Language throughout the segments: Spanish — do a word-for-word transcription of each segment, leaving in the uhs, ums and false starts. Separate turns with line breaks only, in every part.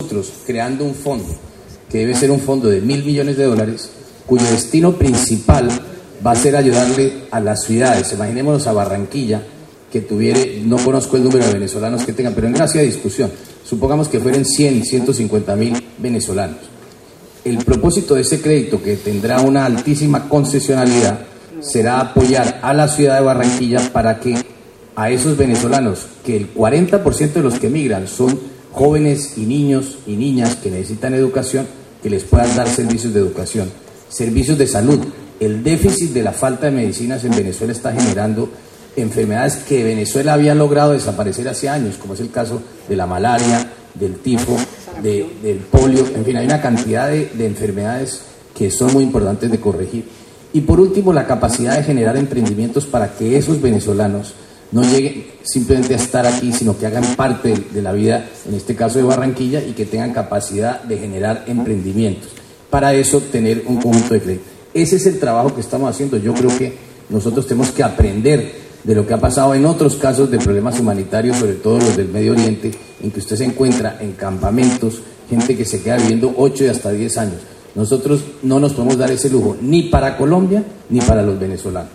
nosotros creando un fondo, que debe ser un fondo de mil millones de dólares, cuyo destino principal va a ser ayudarle a las ciudades. Imaginémonos a Barranquilla, que tuviera, no conozco el número de venezolanos que tengan, pero en gracia de discusión, supongamos que fueran cien, ciento cincuenta mil venezolanos. El propósito de ese crédito, que tendrá una altísima concesionalidad, será apoyar a la ciudad de Barranquilla para que a esos venezolanos, que el cuarenta por ciento de los que emigran son jóvenes y niños y niñas que necesitan educación, que les puedan dar servicios de educación, servicios de salud. El déficit de la falta de medicinas en Venezuela está generando enfermedades que Venezuela había logrado desaparecer hace años, como es el caso de la malaria, del tifo, de, del polio. En fin, hay una cantidad de, de enfermedades que son muy importantes de corregir. Y por último, la capacidad de generar emprendimientos para que esos venezolanos no lleguen simplemente a estar aquí, sino que hagan parte de, de la vida, en este caso de Barranquilla, y que tengan capacidad de generar emprendimientos. Para eso, tener un conjunto de crédito. Ese es el trabajo que estamos haciendo. Yo creo que nosotros tenemos que aprender de lo que ha pasado en otros casos de problemas humanitarios, sobre todo los del Medio Oriente, en que usted se encuentra en campamentos, gente que se queda viviendo ocho y hasta diez años. Nosotros no nos podemos dar ese lujo, ni para Colombia, ni para los venezolanos.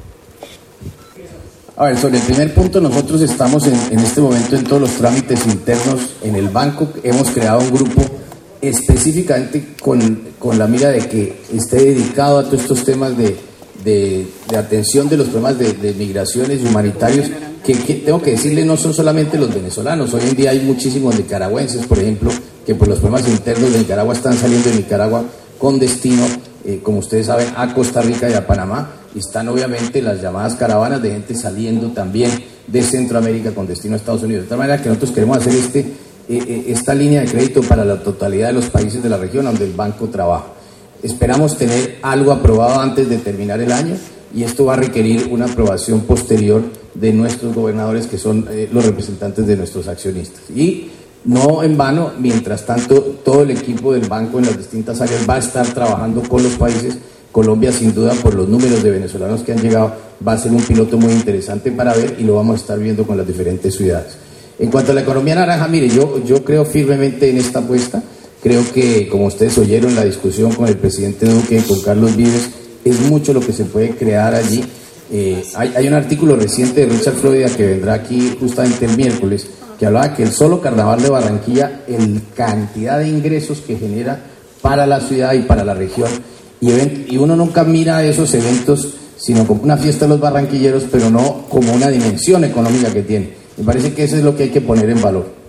A ver, sobre el primer punto, nosotros estamos en, en este momento en todos los trámites internos en el banco. Hemos creado un grupo específicamente con, con la mira de que esté dedicado a todos estos temas de, de, de atención de los problemas de, de migraciones y humanitarios, que, que tengo que decirle, no son solamente los venezolanos. Hoy en día hay muchísimos nicaragüenses, por ejemplo, que por los problemas internos de Nicaragua están saliendo de Nicaragua con destino, eh, como ustedes saben, a Costa Rica y a Panamá, y están obviamente las llamadas caravanas de gente saliendo también de Centroamérica con destino a Estados Unidos. De tal manera que nosotros queremos hacer este, eh, esta línea de crédito para la totalidad de los países de la región donde el banco trabaja. Esperamos tener algo aprobado antes de terminar el año, y esto va a requerir una aprobación posterior de nuestros gobernadores, que son eh, los representantes de nuestros accionistas. Y no en vano, mientras tanto, todo el equipo del banco en las distintas áreas va a estar trabajando con los países. Colombia, sin duda, por los números de venezolanos que han llegado, va a ser un piloto muy interesante para ver, y lo vamos a estar viendo con las diferentes ciudades. En cuanto a la economía naranja, mire, yo, yo creo firmemente en esta apuesta. Creo que, como ustedes oyeron, la discusión con el presidente Duque, con Carlos Vives, es mucho lo que se puede crear allí. Eh, hay, hay un artículo reciente de Richard Florida que vendrá aquí justamente el miércoles, que hablaba que el solo carnaval de Barranquilla, el cantidad de ingresos que genera para la ciudad y para la región, y, event, y uno nunca mira esos eventos sino como una fiesta de los barranquilleros, pero no como una dimensión económica que tiene. Me parece que eso es lo que hay que poner en valor.